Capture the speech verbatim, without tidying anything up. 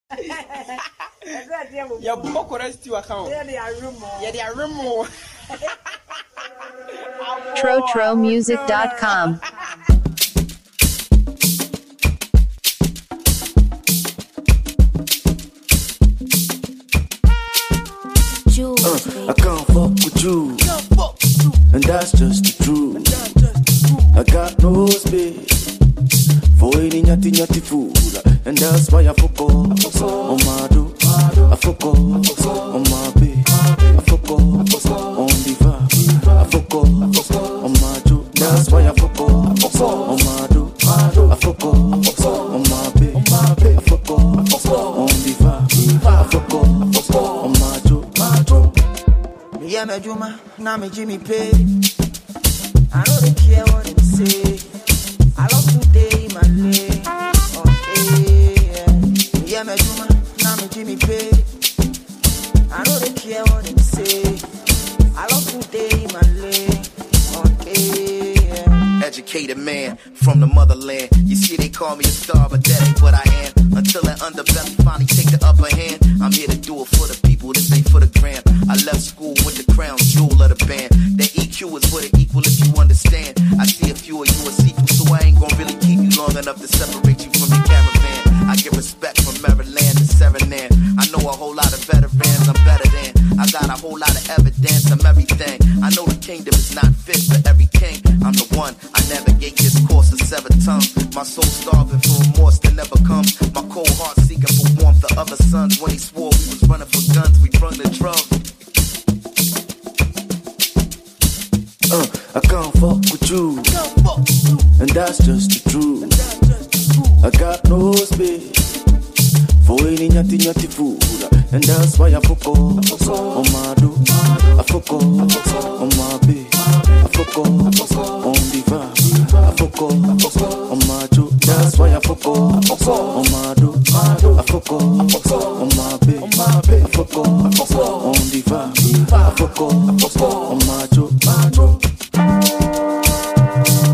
Your book rest to account. Yeah, they are room. tro tro music dot com. Uh, I can't fuck with you, and that's just the truth. I got no space for any nyati nyati food, and that's why I fuck off on my do. I fuck off on my babe. I fuck off on the vibe. I fuck off on my do. That's why I fuck off on my do. I fuck off on my babe. I fuck off on the vibe. I fuck off on my do. Yeah, me Juma, now me Jimmy pay. I don't care what they say. I love today, my lay. Okay, yeah. Yeah, me Juma, now me Jimmy pay. I don't care what they say. I love today, my lay. Okay, yeah. Educated man from the motherland. You see, they call me a star, but that ain't what I am. Until that underbelly finally take the upper hand. I'm here to do it for the people, this ain't for the gram. I left school with the crown jewel of the band. The E Q is what it equal if you understand. I see a few of you a sequel, so I ain't gonna really keep you long enough to separate you from your caravan. I get respect from Maryland to Serenand. I know a whole lot of veterans, I'm better than. I got a whole lot of evidence, I'm everything. I know the kingdom is not fit for every king. I'm the one, I navigate this course of severed tongues. My soul starving for remorse that never comes. My cold heart seeking for warmth. The other sons, when he swore we was running for guns, we brung the drum. Uh, I can't fuck with you, and that's just the truth. I got no space for any nyati nyati food, and that's why I fuck off on my do. I fuck off on my babe. I fuck off on the vibe. I fuck off on my do. That's why I fuck off on my do. I fuck off on my babe. I fuck off on the vibe. I fuck off on my do.